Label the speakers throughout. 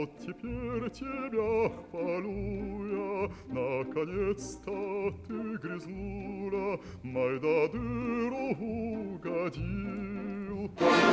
Speaker 1: Вот теперь тебя хвалю я, наконец-то ты, грязнуля, май до дыру угодил.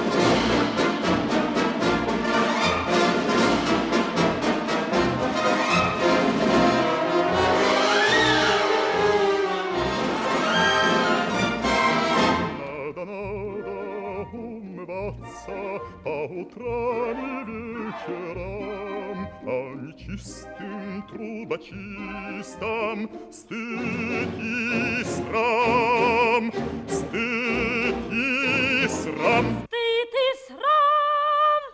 Speaker 1: Надо умываться по утрам и вечерам, а нечистым трубочистам стыд и срам, стыд и срам.